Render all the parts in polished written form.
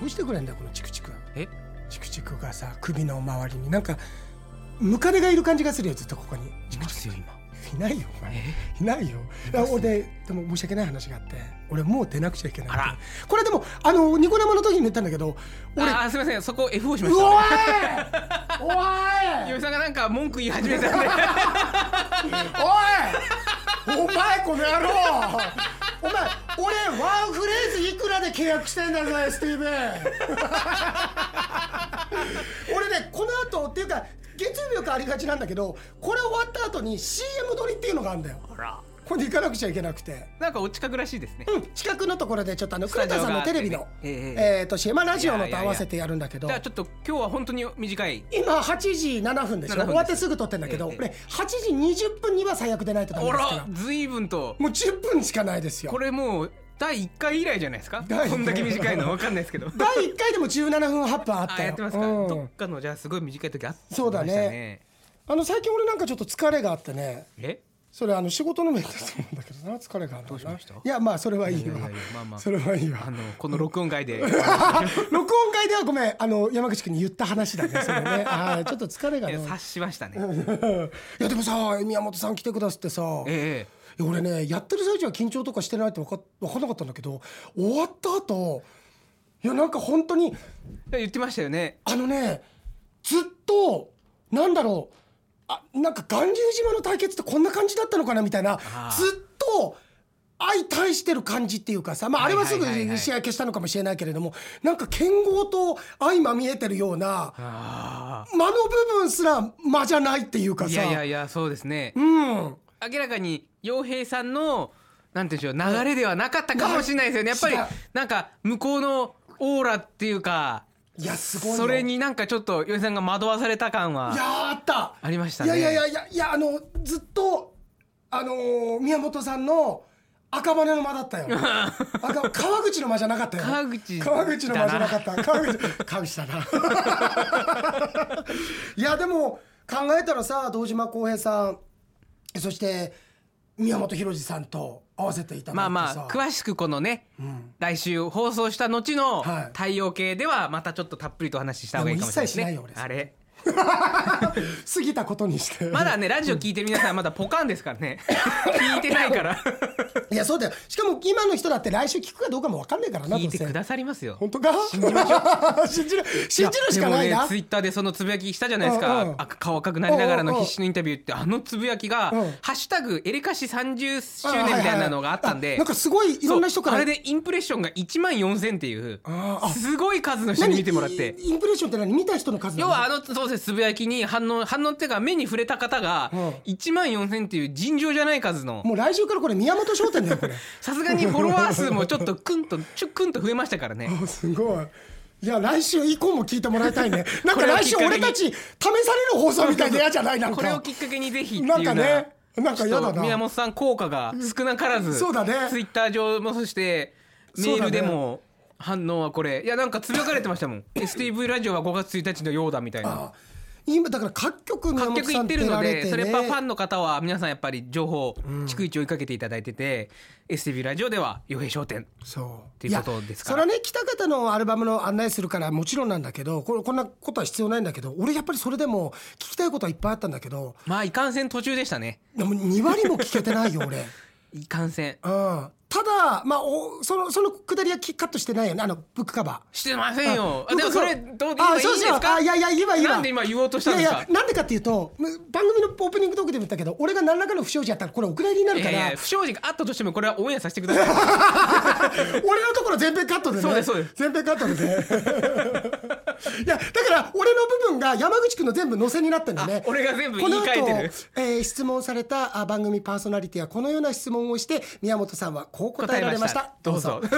どうしてくれんだよこのチクチク。 チクチクがさ首の周りになんかムカデがいる感じがするよずっとここに。 いますよ今。 いないよお前。いないよ。俺でも申し訳ない話があって俺もう出なくちゃいけない。 あらこれでもニコ生の時に言ったんだけど俺すいませんそこ F をしました。 おい嫁さんがなんか文句言い始めたんでお前この野郎お前俺ワンフレーズいくらで契約してんだぞ STV 俺ねこの後っていうか月曜日よくありがちなんだけどこれ終わった後に CM 撮りっていうのがあるんだよ。これで行かなくちゃいけなくてなんかお近くらしいですね。 近くのところでちょっと倉田さんのテレビのCMラジオのと合わせてやるんだけどじゃあちょっと今日は本当に短い今8時7分でしょ。終わってすぐ撮ってんだけど俺8時20分には最悪でないとダメですから。 随分ともう10分しかないですよ。 これもう第1回以来じゃないですか。こんだけ短いの分かんないですけど第1回でも17分8分あったよ。 やってますか。どっかのじゃあすごい短い時あってましたね。 そうだね。最近俺なんかちょっと疲れがあってね。それ仕事の面だと思うんだけどな疲れがあるな。 どうしました？ いやまあそれはいいわ。それはいいわ。 この録音会で録音会ではごめん山口君に言った話だねそれね。ちょっと疲れがね察しましたねいやでもさ宮本さん来てくださってさ俺ねやってる最中は緊張とかしてないって分かんなかったんだけど終わった後いやなんか本当に言ってましたよね。 ずっとなんだろうなんか巌流島の対決ってこんな感じだったのかなみたいなずっと相対してる感じっていうかさあれはすぐ試合消したのかもしれないけれどもなんか剣豪と相まみえてるような間の部分すら間じゃないっていうかさ。 いやそうですね。明らかに陽平さんのなんていうんでしょう流れではなかったかもしれないですよね。やっぱりなんか向こうのオーラっていうかいやすごいよ。 それになんかちょっと陽平さんが惑わされた感はあったありましたね。 いやずっと宮本さんの赤羽の間だったよ川口の間じゃなかったよ。川口の間じゃなかった川口だないやでも考えたらさ堂島康平さんそして宮本浩次さんと合わせていただいてさ詳しくこのね、来週放送した後の太陽系ではまたちょっとたっぷりとお話しした方がいいかもしれないですね。 一切しないよ俺あれ過ぎたことにしてまだねラジオ聞いてる皆さんまだポカンですからね聞いてないからいやそうだよ。しかも今の人だって来週聞くかどうかも分かんないからな。 聞いてくださりますよ。 本当か信じましょう信じるしかないな。 でもねツイッターでそのつぶやきしたじゃないですか。顔赤くなりながらの必死のインタビューってつぶやきがハッシュタグエレカシ30周年みたいなのがあったんでなんかすごいいろんな人からあれでインプレッションが1万4000っていうすごい数の人に見てもらってインプレッションって何見た人の数なの？ 要はそうですつぶやきに反応っていうか目に触れた方が1万4000っていう尋常じゃない数のもう来週からこれ宮本商店だよこれさすがにフォロワー数もちょっとクンと増えましたからねすごい。いや来週以降も聞いてもらいたいねなんか来週俺たち試される放送みたいで嫌じゃない？なんかこれをきっかけにぜひっていうなんかねなんか嫌だな。 宮本さん効果が少なからずそうだねツイッター上もそしてメールでも反応はこれいやなんかつぶやかれてましたもんSTV ラジオは5月1日のようだみたいな。 今だから各局宮本さん行ってるので、それやっぱファンンの方は皆さんやっぱり情報逐一追いかけていただいてて、STV ラジオでは陽平商店っていうことですから。 それはね北方のアルバムの案内するからもちろんなんだけどこんなことは必要ないんだけど俺やっぱりそれでも聞きたいことはいっぱいあったんだけどいかんせん途中でしたね。 でも2割も聞けてないよ俺いかんせん。 ただそのくだりはカットしてないよねブックカバーしてませんよ。でもそれどういいんですか？ いやいいわなんで今言おうとしたんですか？ いやなんでかっていうと番組のオープニングトークでも言ったけど俺が何らかの不祥事やったらこれお蔵入りになるから。 不祥事があったとしてもこれはオンエアさせてください俺のところ全編カットでね。 そうです全編カットでねいやだから俺の部分が山口くんの全部載せになってんだね。 俺が全部言い換えてる。 質問された番組パーソナリティはこのような質問をして宮本さんはこう答えられました。 どうぞなんで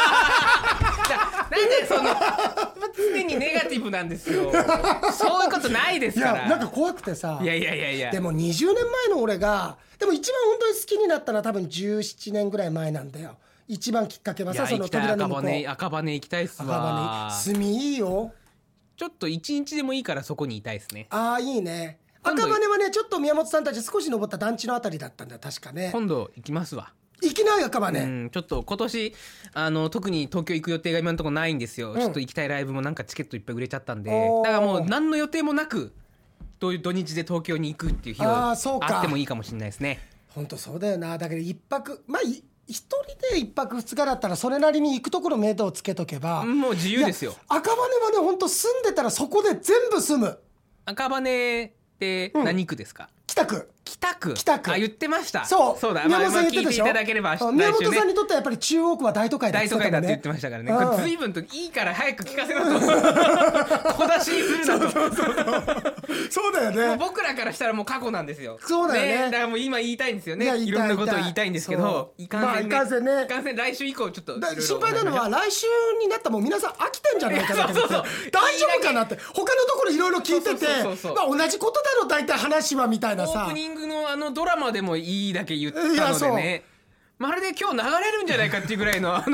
常にネガティブなんですよそういうことないですから。 いやなんか怖くてさ。 いやでも20年前の俺がでも一番本当に好きになったのは多分17年ぐらい前なんだよ。一番きっかけはさその扉の向こう赤羽行きたいっすわ。 炭いいよ。 ちょっと1日でもいいからそこにいたいですね。 いいね。赤羽はねちょっと宮本さんたち少し登った団地のあたりだったんだよ確かね。 今度行きますわ。 行きない赤羽、 ちょっと今年特に東京行く予定が今のところないんですよ、ちょっと行きたいライブもなんかチケットいっぱい売れちゃったんで、だからもう何の予定もなく土日で東京に行くっていう日はあってもいいかもしれないですね。 本当そうだよな。だけど一泊一人で一泊二日だったらそれなりに行くところ目処をつけとけばもう自由ですよ。 赤羽はね本当住んでたらそこで全部住む。 赤羽って何区ですか？ 北区。 北区。あ、言ってました。 そうだ。宮本さん言ってたでしょ。聞いていただければ宮本さんにとってはやっぱり中央区は大都会だって言ってたからね。 大都会だって言ってましたからね。これ随分といいから早く聞かせろと。小出しにするなと。 そうだよね。 僕らからしたらもう過去なんですよ。 そうだよね。 だからもう今言いたいんですよね。いろんなことを言いたいんですけど、いかんせんね。来週以降ちょっと心配なのは来週になったらもう皆さん飽きてんじゃないかなと思って大丈夫かなって他のところいろいろ聞いてて同じことだろ大体話はみたいなさ。 オープニングのドラマでもいいだけ言ったのでね、まるで今日流れるんじゃないかっていうぐらいのよ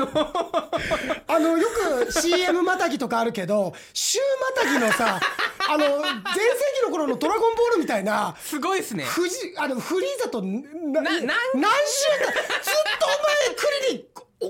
く CM またぎとかあるけど週またぎのさ全盛期の頃のドラゴンボールみたいなすごいっすね。 フリーザと何週間ずっとお前クリリン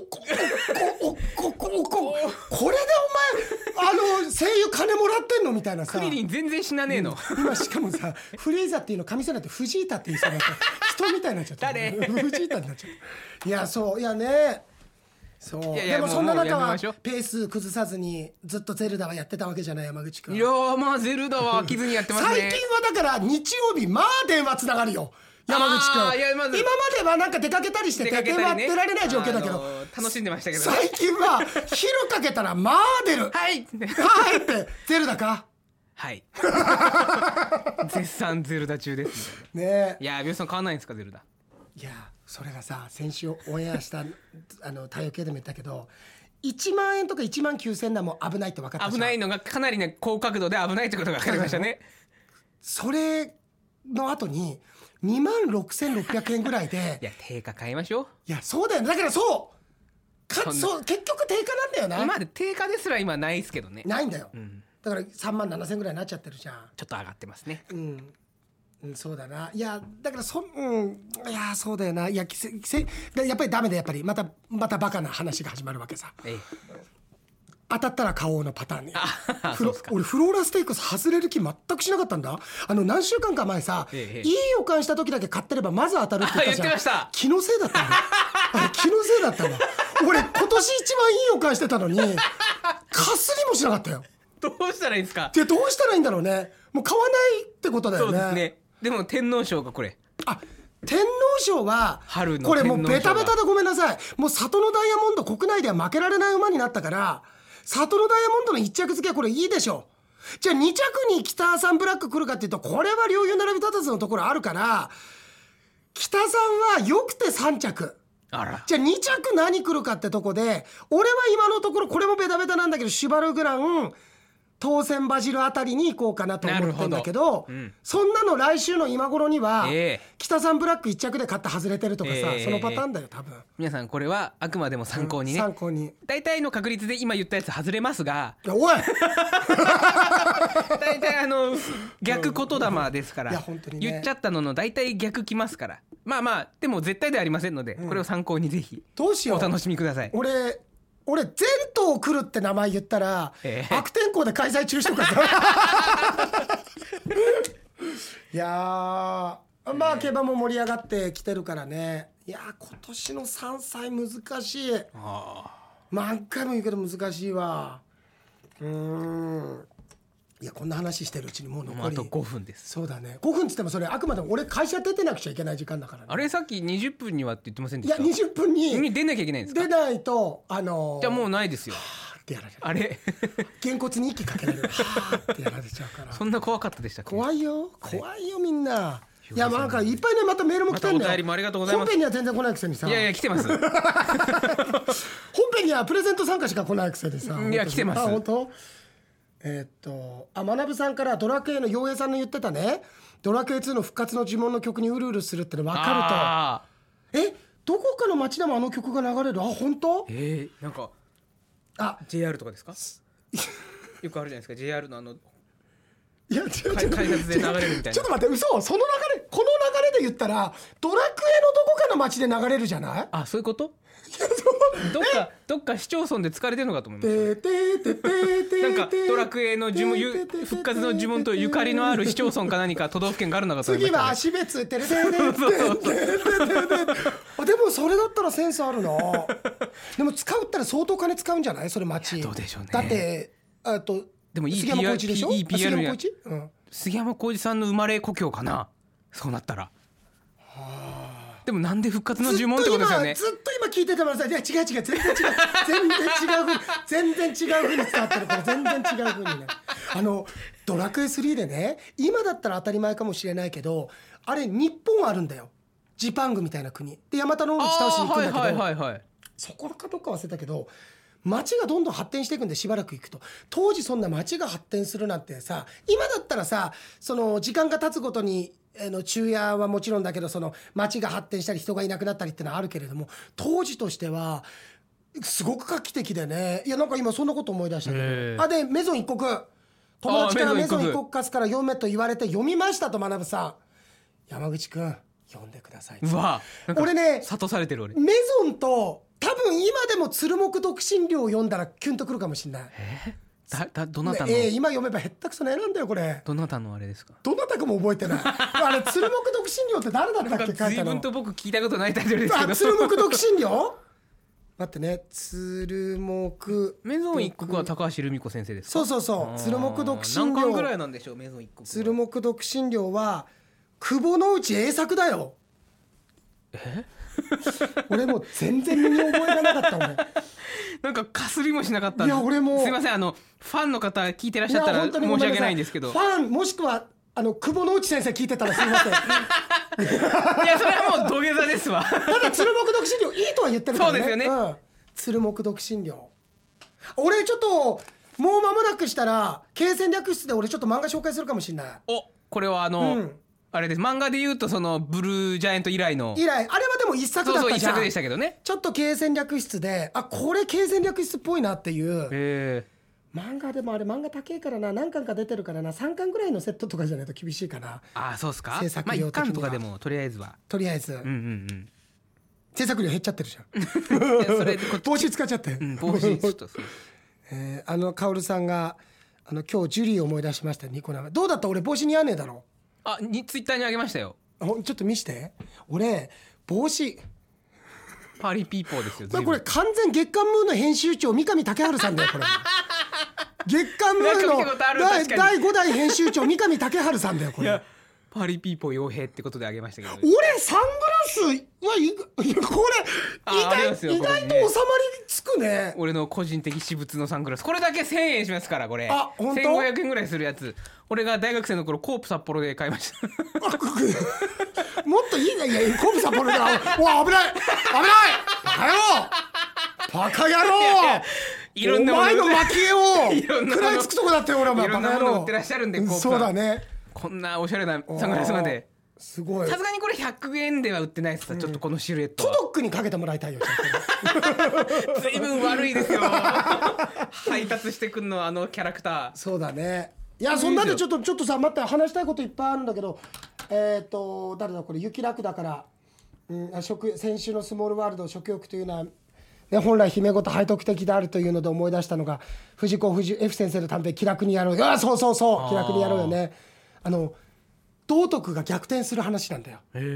これでお前声優金もらってんのみたいなさ。 クリリン全然死なねえの、 今しかもさフリーザっていうの神様って藤井田って言いそうになった人みたいになっちゃった。 誰藤井田になっちゃった。いやそういやねそうでもそんな中はペース崩さずにずっとゼルダはやってたわけじゃない山口君。 いやまあゼルダは飽きずにやってますね。 最近はだから日曜日まあ電話つながるよ山口君。今まではなんか出かけたりしてて電話出られない状況だけど楽しんでましたけど、 最近は昼かけたらまあ出るはいはいってゼルダかはい絶賛ゼルダ中ですね。 いや皆さん買わないんですかゼルダ。 いやそれがさ先週オンエアした太陽系でも言ったけど1万円とか1万9000円はもう危ないって分かったじゃん。 危ないのがかなりね高角度で危ないってことが分かりましたね。 それの後に2万6600円ぐらいでいや定価買いましょう。 いやそうだよね。だからそう結局定価なんだよな。 今まで定価ですら今ないですけどね。 ないんだよ、だから3万7000円ぐらいになっちゃってるじゃん。 ちょっと上がってますね。 そうだな。いやだからいやそうだよな。いややっぱりダメでやっぱりまたバカな話が始まるわけさ。当たったら買おうのパターンね。俺フローラステークス外れる気全くしなかったんだ。何週間か前さ、いい予感した時だけ買ってればまず当たるって言ったじゃん。 言ってました。 気のせいだったんだ。あれ気のせいだったわ。俺今年一番いい予感してたのにかすりもしなかったよ。 どうしたらいいんですか。 どうしたらいいんだろうね。もう買わないってことだよね。 そうですね。でも天皇賞がこれ天皇賞は春のこれもうベタベタでごめんなさい。もう里のダイヤモンド国内では負けられない馬になったから里のダイヤモンドの1着付けはこれいいでしょ。じゃあ2着に北さんブラック来るかっていうとこれは両雄並び立たずのところあるから北さんはよくて3着。 あらじゃあ2着何来るかってとこで俺は今のところこれもベタベタなんだけどシュバルグラン当選バジルあたりに行こうかなと思ってんだけど、そんなの来週の今頃には、北さんブラック1着で買って外れてるとかさ、そのパターンだよ多分。 皆さんこれはあくまでも参考にね、 参考に大体の確率で今言ったやつ外れますがおい大体逆言霊ですから、 本当にね、 言っちゃったのの大体逆きますから、まあでも絶対ではありませんので、これを参考にぜひどうしようお楽しみください。 俺全島来るって名前言ったら、悪天候で開催中止とかさいやまあ競馬も盛り上がってきてるからね。いや今年の3歳難しい。何回も言うけど難しいわ。いやこんな話してるうちにもう残りあと5分です。 そうだね。5分っつってもそれあくまでも俺会社出てなくちゃいけない時間だからね。 あれさっき20分にはって言ってませんでした？ いや20分に出なきゃいけないんですか？ 出ないとじゃあもうないですよってやられる。 あれげんこつに息かけられるはーってやられちゃうからそんな怖かったでしたっけ？怖いよみんな。いやなんかいっぱいねまたメールも来てんだよ。 お便りもありがとうございます。 本編には全然来ないくせにさ。 いや来てます本編にはプレゼント参加しか来ないくせでさ。 いや来てます。 本当学さんからドラクエの陽平さんの言ってたねドラクエ2の復活の呪文の曲にうるうるするっての分かるとどこかの街でもあの曲が流れる。本当？ なんかあ JR とかですか？よくあるじゃないですか JR のいや違う改札で流れるみたいな。 ちょっと待って嘘その流れこの流れで言ったらドラクエのどこかの街で流れるじゃない？ あ、そういうこと？どっか市町村で使われてるのかと思いましたなんかドラクエの呪文復活の呪文とゆかりのある市町村か何か都道府県があるのかと思いました、ね、 次は足別テレテレテレテレでもそれだったらセンスあるなでも使うったら相当金使うんじゃないそれ街。 どうでしょうね。 だってでもいい杉山浩一でしょ。 いい PR や。 杉山浩一さんの生まれ故郷かな、そうなったら。でもなんで復活の呪文ってことですよね。 ずっと今聞いててもらさ、いや違う全然違う全然違う風に伝わってる。これ全然違う風にねドラクエ3でね、今だったら当たり前かもしれないけど、あれ日本あるんだよ、ジパングみたいな国で、ヤマタノオロチ倒しに行くんだけど、そこかどっか忘れたけど、街がどんどん発展していくんで、しばらく行くと。当時そんな街が発展するなんてさ、今だったらさ、その時間が経つごとに昼夜はもちろんだけど、その街が発展したり人がいなくなったりってのはあるけれども、当時としてはすごく画期的でね。いやなんか今そんなこと思い出したけど、でメゾン一国、友達からメゾン一国貸すから読めと言われて読みましたと、学さん、山口くん読んでください。 うわ、 俺ね、 諭されてる。俺メゾンと多分今でも鶴木独身寮を読んだらキュンとくるかもしれない。 どなたの、 今読めばへったくそな絵なんだよこれ。 どなたのあれですか？ どなたかも覚えてないあれ鶴木独身寮って誰だったっけ？書いたの。 随分と僕聞いたことないタイトルですけど。 鶴木独身寮待ってね、鶴木メゾン一国は高橋留美子先生ですか？ そう鶴木独身寮何巻ぐらいなんでしょうメゾン一国は。 鶴木独身寮は久保之内栄作だよ。俺もう全然身に覚えがなかった俺なんかかすりもしなかったんで。 いや俺もすいません、ファンの方聞いてらっしゃったら申し訳ないんですけど、 ファンもしくは久保之内先生聞いてたらすいませんいやそれはもう土下座ですわただ鶴木独身寮いいとは言ってるからね。 そうですよね、 鶴木独身寮。俺ちょっともう間もなくしたら経戦略室で俺ちょっと漫画紹介するかもしれない。 これはあれです、漫画で言うとそのブルージャイアント以来あれはでも一作だったじゃん。 そう一作でしたけどね。 ちょっと経戦略室でこれ経戦略室っぽいなっていう漫画でも、あれ漫画高いからな、何巻か出てるからな、3巻ぐらいのセットとかじゃないと厳しいかな。 そうっすか。 制作料的には 1巻とかでもとりあえず制作料減っちゃってるじゃんそれ帽子使っちゃって、 帽子ちょっと薫さんが今日ジュリーを思い出しました。ニコ生どうだった？俺帽子似合わねえだろ。 ツイッターにあげましたよ。 ちょっと見して俺帽子パーリーピーポーですよ。 これ完全月刊ムーの編集長三上竹春さんだよこれ月刊ムーの第5代編集長三上竹春さんだよこれ。 パーリーピーポー傭兵ってことであげましたけど、 俺サングラスはこれ意外と収まりつくね。 俺の個人的私物のサングラス、これだけ1000円しますから。これ本当 1500円ぐらいするやつ、俺が大学生の頃コープ札幌で買いましたもっといいね。いやコープ札幌で危ないバカ野郎いろんなお前の蒔絵を食らいつくとこだったよ俺は。 いろんなもの売ってらっしゃるんで、コープそうだね。 こんなおしゃれなサングラスまで。 すごい。 さすがにこれ100円では売ってないです。ちょっとこのシルエットトドックにかけてもらいたいよ随分悪いですよ配達してくんのキャラクター。 そうだね。いやそんなんでちょっとさ、待って、話したいこといっぱいあるんだけど、誰だこれ、雪楽だから、先週のスモールワールド食欲というのは、本来姫ごと背徳的であるというので思い出したのが、藤子 F 先生の短編気楽にやろう。そう気楽にやろうよね。道徳が逆転する話なんだよ。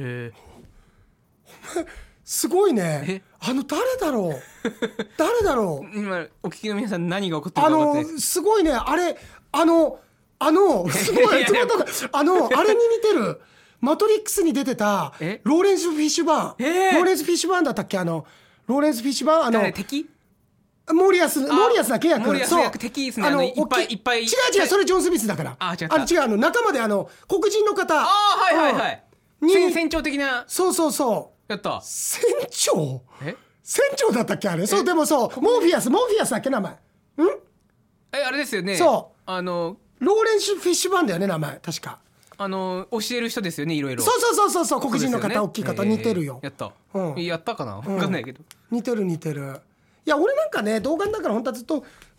すごいね。誰だろう今お聞きの皆さん何が起こってるか分かってない。 すごいね。あれすごいあれに似てる。マトリックスに出てたローレンス・フィッシュバーン。ローレンス・フィッシュバーンだったっけ？ローレンス・フィッシュバーン敵？ モーリアスだ契約。 モーリアス役敵ですね。いっぱい違うそれジョン・スミスだから。 違う仲間で黒人の方。 船長的な。 そうやった。 船長だったっけあれ。そうでもモーフィアスだっけ名前。 あれですよね。 ローレンス・フィッシュバーンだよね名前確か。 教える人ですよね、いろいろ。 そう黒人の方、大きい方似てるよ。 やったかな、分かんないけど。 似てる。いや俺なんかね、童顔だから本当はずっと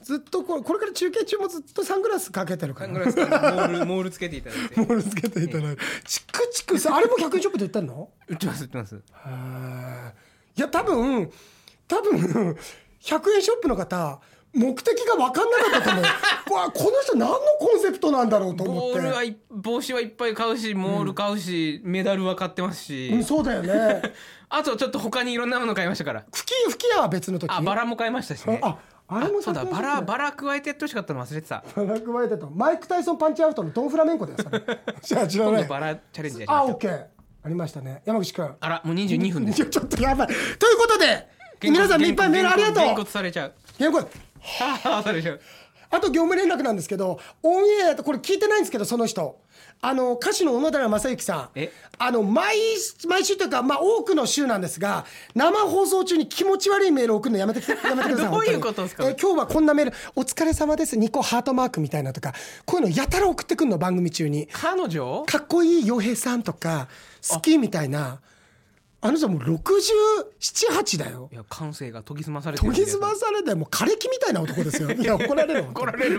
ずっとこれから中継中もずっとサングラスかけてるから、 サングラスとモールつけていただいてモールつけていただいて、チクチクさ、あれも100円ショップで売ってんの？ 売ってます売ってます。 いや多分100円ショップの方目的が分かんなかったと思うわ、この人何のコンセプトなんだろうと思って。 帽子はいっぱい買うし、モール買うし、メダルは買ってますし、 そうだよねあとちょっと他にいろんなもの買いましたから。 吹き矢は別の時。 バラも買いましたしね。 あれもそうだ、バラ加えてやってほしかったの忘れてた。 バラ加えてとマイク・タイソンパンチアウトのドン・フラメンコだよそれじゃあ知らない。 今度バラチャレンジやりましょう。 オッケーありましたね。山口くん、 あらもう22分ですちょっとやばいということで、皆さんいっぱいメールありがとう。 げんこつされちゃう。されちゃう。 あと業務連絡なんですけど、オンエアとこれ聞いてないんですけど、その人歌手の小野寺正幸さん、毎週というか、多くの週なんですが、生放送中に気持ち悪いメールを送るのやめてくださいどういうことですか、 今日はこんなメールお疲れ様です2個ハートマークみたいなとか、こういうのやたら送ってくるの番組中に。 彼女かっこいい洋平さんとか好きみたいな。あの人もう67、8だよ。 いや感性が研ぎ澄まされてる。 研ぎ澄まされてもう枯れ木みたいな男ですよ。いや怒られる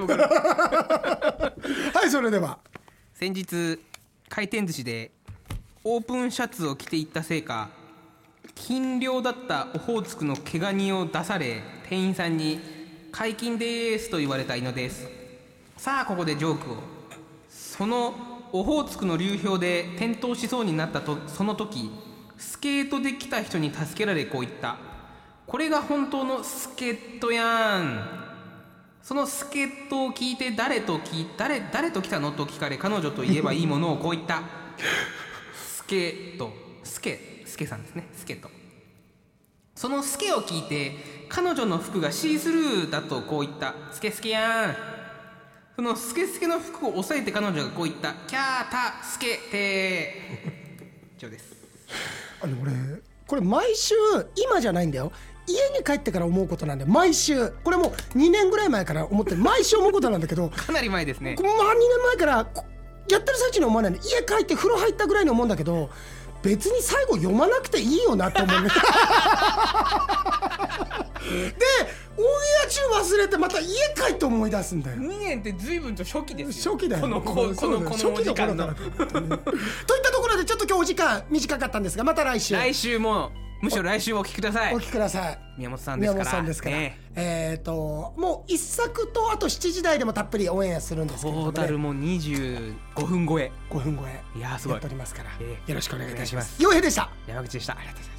はいそれでは先日回転寿司でオープンシャツを着ていったせいか、禁漁だったオホーツクの毛ガニを出され、店員さんに解禁ですと言われた井野です。さあここでジョークを。そのオホーツクの流氷で転倒しそうになったその時、スケートで来た人に助けられこう言った。これが本当のスケートやん。そのスケートを聞いて誰と来たのと聞かれ、彼女と言えばいいものをこう言った。スケート、スケさんですね、スケート。そのスケを聞いて彼女の服がシースルーだとこう言った。スケやん。そのスケの服を押さえて彼女がこう言った。キャータスケテ以上です。 俺これ毎週今じゃないんだよ、家に帰ってから思うことなんで、毎週これもう2年ぐらい前から思って毎週思うことなんだけどかなり前ですね。 2年前からやってる最中に思わないの。家帰って風呂入ったぐらいに思うんだけど、別に最後読まなくていいよなって思うねでオンエア中忘れてまた家帰って思い出すんだよ。 2年って随分と初期ですよ。 初期だよ、 この時間のといったところでちょっと今日お時間短かったんですが、また来週もむしろ来週お聞きください。 お聞きください。 宮本さんですから、 もう1作とあと7時台でもたっぷりオンエアするんですけど、 トータルも25分超え 5分超えいやすごいやっておりますから、よろしくお願いいたします。 洋平でした。 山口でした。ありがとうございます。